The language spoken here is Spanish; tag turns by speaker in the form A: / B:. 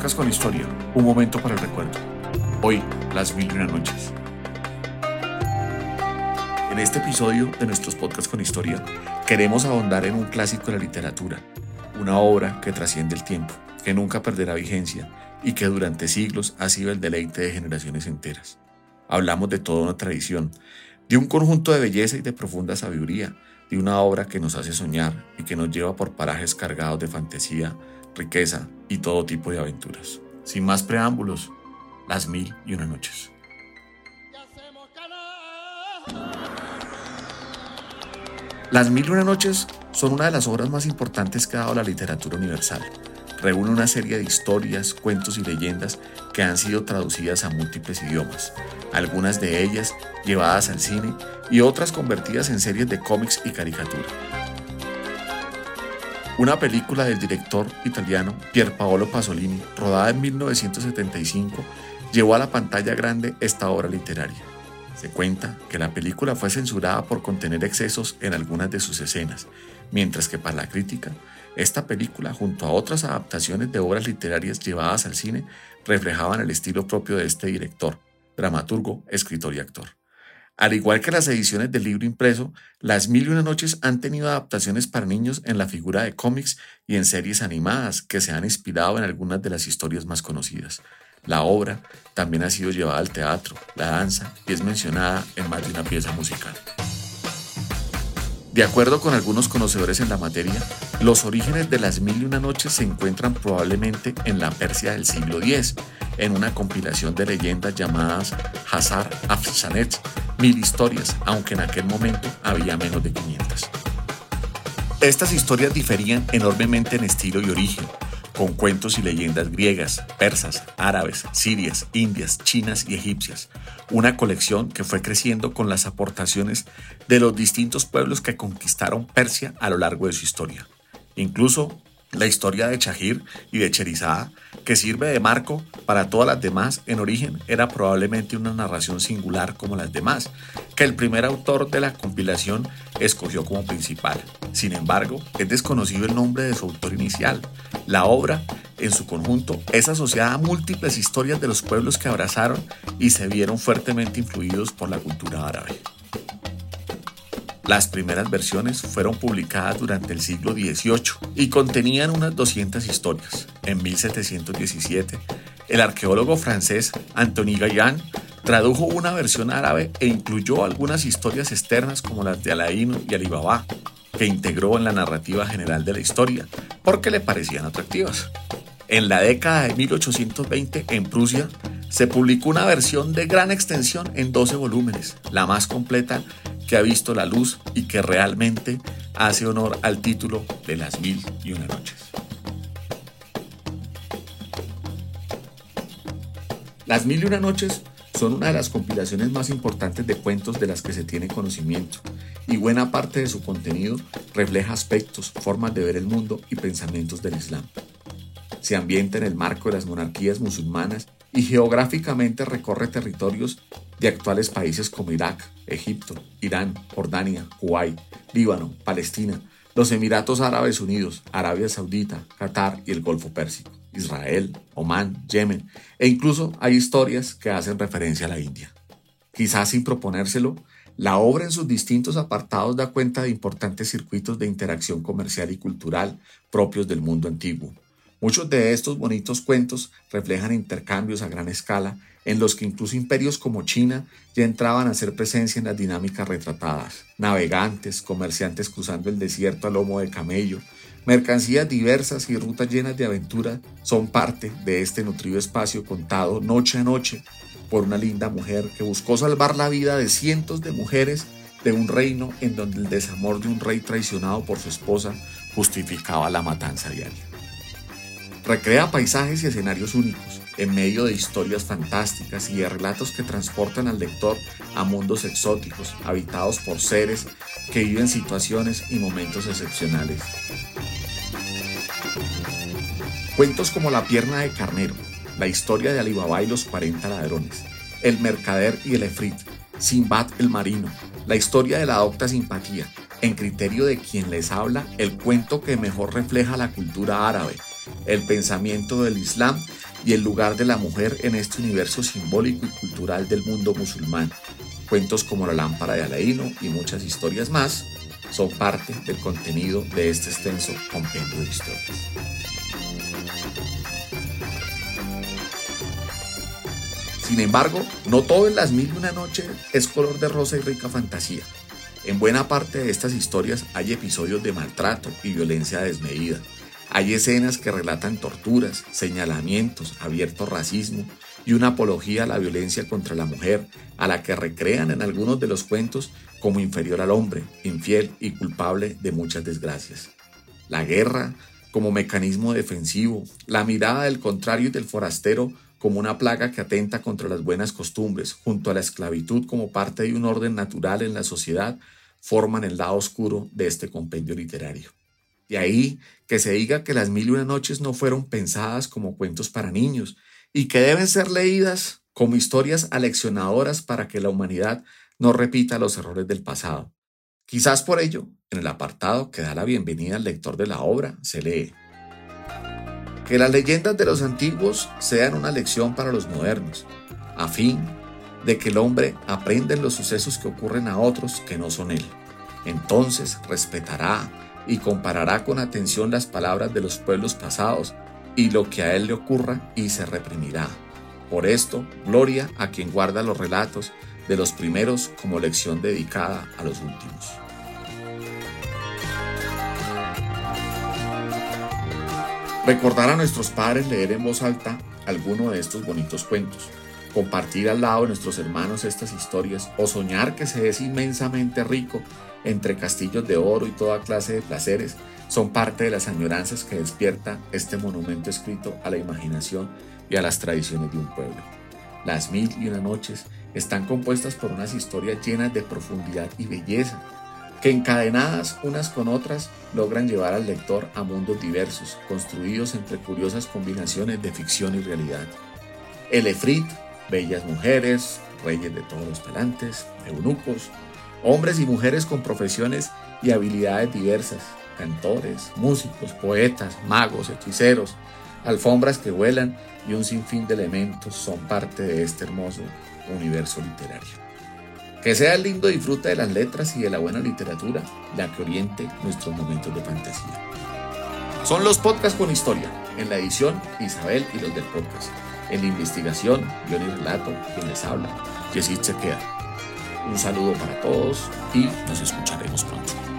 A: Podcast con Historia, un momento para el recuerdo. Hoy, las 1001 noches. En este episodio de nuestros Podcasts con Historia, queremos ahondar en un clásico de la literatura, una obra que trasciende el tiempo, que nunca perderá vigencia y que durante siglos ha sido el deleite de generaciones enteras. Hablamos de toda una tradición, de un conjunto de belleza y de profunda sabiduría, de una obra que nos hace soñar y que nos lleva por parajes cargados de fantasía, riqueza y todo tipo de aventuras. Sin más preámbulos, las 1001 noches. Las 1001 noches son una de las obras más importantes que ha dado la literatura universal. Reúne una serie de historias, cuentos y leyendas que han sido traducidas a múltiples idiomas, algunas de ellas llevadas al cine y otras convertidas en series de cómics y caricatura. Una película del director italiano Pierpaolo Pasolini, rodada en 1975, llevó a la pantalla grande esta obra literaria. Se cuenta que la película fue censurada por contener excesos en algunas de sus escenas, mientras que para la crítica, esta película, junto a otras adaptaciones de obras literarias llevadas al cine, reflejaban el estilo propio de este director, dramaturgo, escritor y actor. Al igual que las ediciones del libro impreso, Las 1001 noches han tenido adaptaciones para niños en la figura de cómics y en series animadas que se han inspirado en algunas de las historias más conocidas. La obra también ha sido llevada al teatro, la danza y es mencionada en más de una pieza musical. De acuerdo con algunos conocedores en la materia, los orígenes de Las 1001 noches se encuentran probablemente en la Persia del siglo X, en una compilación de leyendas llamadas Hazar Afsanet, 1000 historias, aunque en aquel momento había menos de 500. Estas historias diferían enormemente en estilo y origen, con cuentos y leyendas griegas, persas, árabes, sirias, indias, chinas y egipcias, una colección que fue creciendo con las aportaciones de los distintos pueblos que conquistaron Persia a lo largo de su historia. Incluso la historia de Chahir y de Cherizada, que sirve de marco para todas las demás, en origen era probablemente una narración singular como las demás, que el primer autor de la compilación escogió como principal. Sin embargo, es desconocido el nombre de su autor inicial. La obra, en su conjunto, es asociada a múltiples historias de los pueblos que abrazaron y se vieron fuertemente influidos por la cultura árabe. Las primeras versiones fueron publicadas durante el siglo XVIII y contenían unas 200 historias. En 1717, el arqueólogo francés Antoine Galland tradujo una versión árabe e incluyó algunas historias externas como las de Alaín y Alí Baba, que integró en la narrativa general de la historia porque le parecían atractivas. En la década de 1820, en Prusia, se publicó una versión de gran extensión en 12 volúmenes, la más completa que ha visto la luz y que realmente hace honor al título de Las 1001 noches. Las 1001 noches son una de las compilaciones más importantes de cuentos de las que se tiene conocimiento, y buena parte de su contenido refleja aspectos, formas de ver el mundo y pensamientos del Islam. Se ambienta en el marco de las monarquías musulmanas y geográficamente recorre territorios de actuales países como Irak, Egipto, Irán, Jordania, Kuwait, Líbano, Palestina, los Emiratos Árabes Unidos, Arabia Saudita, Qatar y el Golfo Pérsico, Israel, Omán, Yemen, e incluso hay historias que hacen referencia a la India. Quizás sin proponérselo, la obra en sus distintos apartados da cuenta de importantes circuitos de interacción comercial y cultural propios del mundo antiguo. Muchos de estos bonitos cuentos reflejan intercambios a gran escala en los que incluso imperios como China ya entraban a hacer presencia en las dinámicas retratadas. Navegantes, comerciantes cruzando el desierto a lomo de camello, mercancías diversas y rutas llenas de aventura son parte de este nutrido espacio contado noche a noche por una linda mujer que buscó salvar la vida de cientos de mujeres de un reino en donde el desamor de un rey traicionado por su esposa justificaba la matanza diaria. Recrea paisajes y escenarios únicos, en medio de historias fantásticas y de relatos que transportan al lector a mundos exóticos, habitados por seres que viven situaciones y momentos excepcionales. Cuentos como La pierna de carnero, la historia de Alí Baba y los 40 ladrones, El mercader y el efrit, Sinbad el marino, la historia de la docta simpatía, en criterio de quien les habla, el cuento que mejor refleja la cultura árabe, el pensamiento del Islam y el lugar de la mujer en este universo simbólico y cultural del mundo musulmán. Cuentos como La lámpara de Aladino y muchas historias más son parte del contenido de este extenso compendio de historias. Sin embargo, no todo en Las Mil y una Noches es color de rosa y rica fantasía. En buena parte de estas historias hay episodios de maltrato y violencia desmedida. Hay escenas que relatan torturas, señalamientos, abierto racismo y una apología a la violencia contra la mujer, a la que recrean en algunos de los cuentos como inferior al hombre, infiel y culpable de muchas desgracias. La guerra como mecanismo defensivo, la mirada del contrario y del forastero como una plaga que atenta contra las buenas costumbres, junto a la esclavitud como parte de un orden natural en la sociedad, forman el lado oscuro de este compendio literario. De ahí que se diga que Las Mil y una Noches no fueron pensadas como cuentos para niños y que deben ser leídas como historias aleccionadoras para que la humanidad no repita los errores del pasado. Quizás por ello, en el apartado que da la bienvenida al lector de la obra, se lee: que las leyendas de los antiguos sean una lección para los modernos, a fin de que el hombre aprenda en los sucesos que ocurren a otros que no son él. Entonces respetará y comparará con atención las palabras de los pueblos pasados y lo que a él le ocurra y se reprimirá. Por esto, gloria a quien guarda los relatos de los primeros como lección dedicada a los últimos. Recordar a nuestros padres leer en voz alta alguno de estos bonitos cuentos, compartir al lado de nuestros hermanos estas historias o soñar que se es inmensamente rico entre castillos de oro y toda clase de placeres son parte de las añoranzas que despierta este monumento escrito a la imaginación y a las tradiciones de un pueblo. Las Mil y una Noches están compuestas por unas historias llenas de profundidad y belleza, que encadenadas unas con otras logran llevar al lector a mundos diversos, construidos entre curiosas combinaciones de ficción y realidad. El Efrit, bellas mujeres, reyes de todos los pelantes, eunucos, hombres y mujeres con profesiones y habilidades diversas, cantores, músicos, poetas, magos, hechiceros, alfombras que vuelan y un sinfín de elementos son parte de este hermoso universo literario. Que sea el lindo disfrute de las letras y de la buena literatura la que oriente nuestros momentos de fantasía. Son los podcasts con historia. En la edición, Isabel y los del podcast. En la investigación, guión y relato, quien les habla, Yesid Sequeda. Un saludo para todos y nos escucharemos pronto.